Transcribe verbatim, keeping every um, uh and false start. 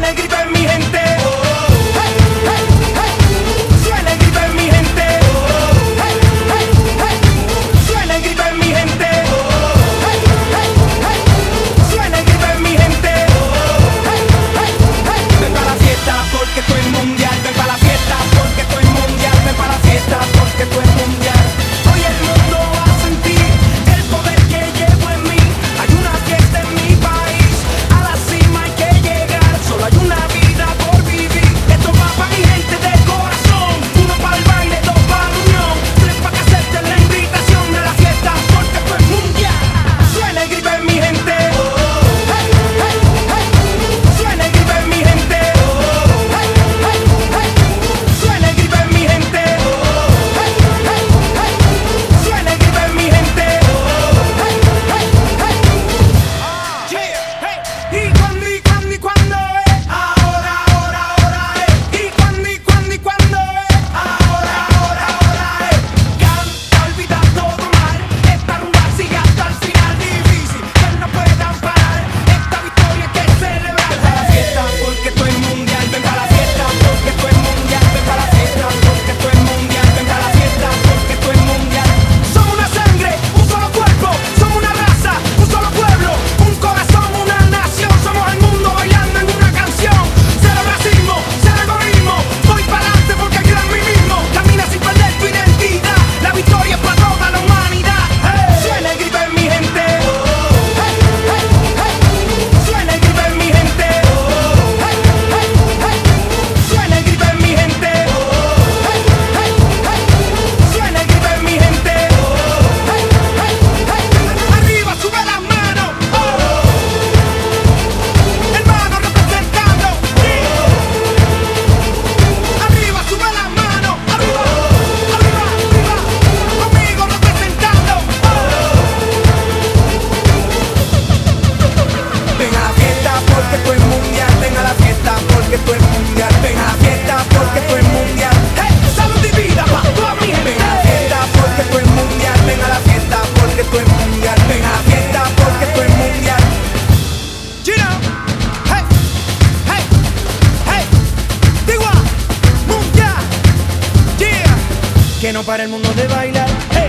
el grito en mi gente. Hey, hey, hey. Suena el grito en mi gente. Hey, hey, hey. Suena el grito en mi gente. Hey, hey, hey. Suena el grito en mi gente. Hey, hey, hey. Ven para la fiesta porque esto es mundial. Ven para la fiesta porque esto es mundial. Ven para la fiesta porque esto es mundial. Hoy el mundo va a sentir el poder que llevo en mí. Hay una fiesta en mi país, a la cima hay que llegar. Solo hay una vida por vivir. Esto va para mi gente de corazón. Uno para el baile, dos para la unión, tres para que acepten la invitación de la fiesta porque esto es mundial. Suena el grito en mi gente. Hey, hey, hey. Suena el grito en mi gente. Hey, hey, hey. Suena el grito en mi gente. Hey, hey, hey. Suena el grito en mi gente. Hey, hey, hey. Yeah, hey. Y cuando, y cuando, y cuando es ahora, ahora, ahora es. Y cuando, y cuando, y cuando es ahora, ahora, ahora es. Canta, olvida todo mal. Esta rumba sigue hasta el final. Difícil que no puedan parar. Esta victoria hay que celebrar. Ven para la fiesta porque esto es mundial. Ven para la fiesta porque esto es mundial. Ven para la fiesta porque esto es mundial. Ven para la fiesta porque esto es mundial. Somos una sangre, un solo cuerpo. Somos una raza, un solo pueblo. Un corazón, una nación. Somos el mundo bailando en una canción. Cero racismo, cero egoísmo. Voy para adelante porque creo en mí mismo. Camina sin perder tu identidad. La victoria es para toda la humanidad. Hey. Suena el grito en mi gente. Hey, hey, hey. Suena el grito en mi gente. Hey, hey, hey. Suena el grito en mi gente. Hey, hey, hey. Suena el grito en mi gente. Hey, hey, hey. Arriba, sube las manos. Oh. Hermano representando. Yeah. Arriba, sube las manos. Arriba, arriba, arriba. Conmigo representando. Oh. Ven a la fiesta porque esto es mundial. Ven a la fiesta porque esto es mundial. Ven a la fiesta porque esto es mundial. Hey, salud y vida para toda mi gente. Ven a la fiesta porque esto es mundial. Ven a la fiesta porque esto es mundial. Ven a la fiesta porque esto es mundial. Gino, hey, hey, hey, Tigua, mundial, yeah. Que no para el mundo de bailar.